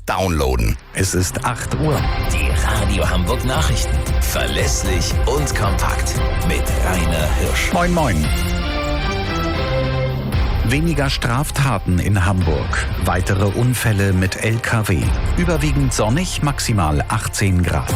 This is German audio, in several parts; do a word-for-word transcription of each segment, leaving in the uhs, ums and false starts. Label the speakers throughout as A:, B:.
A: downloaden.
B: Es ist acht Uhr.
C: Die Radio Hamburg Nachrichten. Verlässlich und kompakt. Mit Rainer Hirsch.
B: Moin, moin. Weniger Straftaten in Hamburg. Weitere Unfälle mit L K W. Überwiegend sonnig, maximal achtzehn Grad.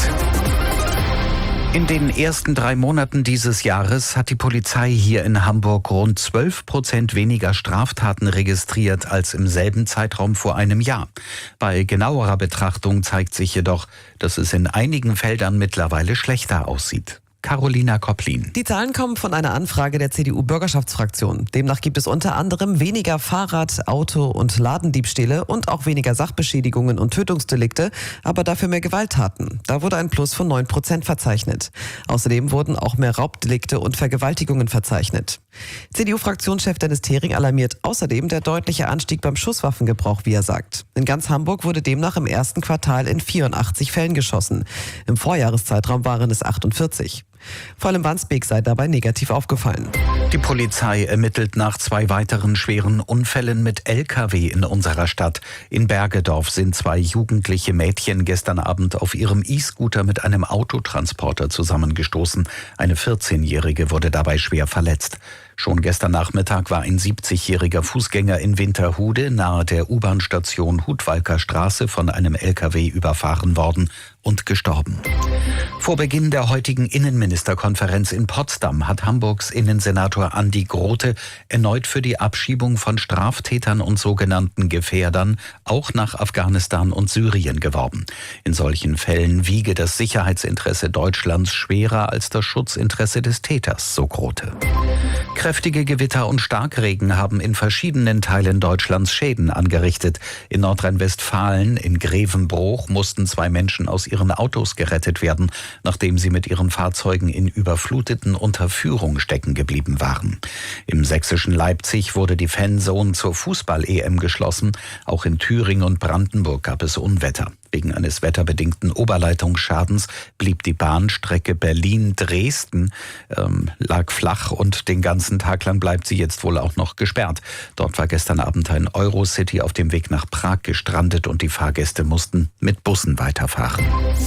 B: In den ersten drei Monaten dieses Jahres hat die Polizei hier in Hamburg rund zwölf Prozent weniger Straftaten registriert als im selben Zeitraum vor einem Jahr. Bei genauerer Betrachtung zeigt sich jedoch, dass es in einigen Feldern mittlerweile schlechter aussieht. Carolina Kopplin.
D: Die Zahlen kommen von einer Anfrage der C D U-Bürgerschaftsfraktion. Demnach gibt es unter anderem weniger Fahrrad-, Auto- und Ladendiebstähle und auch weniger Sachbeschädigungen und Tötungsdelikte, aber dafür mehr Gewalttaten. Da wurde ein Plus von neun Prozent verzeichnet. Außerdem wurden auch mehr Raubdelikte und Vergewaltigungen verzeichnet. C D U-Fraktionschef Dennis Thering alarmiert außerdem der deutliche Anstieg beim Schusswaffengebrauch, wie er sagt. In ganz Hamburg wurde demnach im ersten Quartal in vierundachtzig Fällen geschossen. Im Vorjahreszeitraum waren es achtundvierzig. Vor allem Wandsbek sei dabei negativ aufgefallen.
B: Die Polizei ermittelt nach zwei weiteren schweren Unfällen mit L K W in unserer Stadt. In Bergedorf sind zwei jugendliche Mädchen gestern Abend auf ihrem E-Scooter mit einem Autotransporter zusammengestoßen. Eine vierzehnjährige wurde dabei schwer verletzt. Schon gestern Nachmittag war ein siebzigjähriger Fußgänger in Winterhude nahe der U-Bahn-Station Hudwalker Straße von einem L K W überfahren worden und gestorben. Vor Beginn der heutigen Innenministerkonferenz in Potsdam hat Hamburgs Innensenator Andi Grote erneut für die Abschiebung von Straftätern und sogenannten Gefährdern auch nach Afghanistan und Syrien geworben. In solchen Fällen wiege das Sicherheitsinteresse Deutschlands schwerer als das Schutzinteresse des Täters, so Grote. Kräftige Gewitter und Starkregen haben in verschiedenen Teilen Deutschlands Schäden angerichtet. In Nordrhein-Westfalen, in Grevenbroich, mussten zwei Menschen aus ihren Autos gerettet werden, nachdem sie mit ihren Fahrzeugen in überfluteten Unterführung stecken geblieben waren. Im sächsischen Leipzig wurde die Fanzone zur Fußball-E M geschlossen. Auch in Thüringen und Brandenburg gab es Unwetter. Wegen eines wetterbedingten Oberleitungsschadens blieb die Bahnstrecke Berlin-Dresden, ähm, lag flach und den ganzen Tag lang bleibt sie jetzt wohl auch noch gesperrt. Dort war gestern Abend ein Eurocity auf dem Weg nach Prag gestrandet und die Fahrgäste mussten mit Bussen weiterfahren.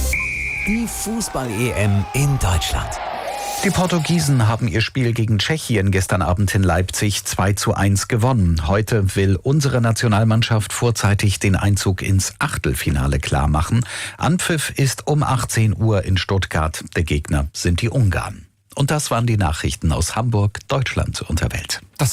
C: Die Fußball-E M in Deutschland.
B: Die Portugiesen haben ihr Spiel gegen Tschechien gestern Abend in Leipzig zwei zu eins gewonnen. Heute will unsere Nationalmannschaft vorzeitig den Einzug ins Achtelfinale klarmachen. Anpfiff ist um achtzehn Uhr in Stuttgart. Der Gegner sind die Ungarn. Und das waren die Nachrichten aus Hamburg, Deutschland und der Welt.
D: Das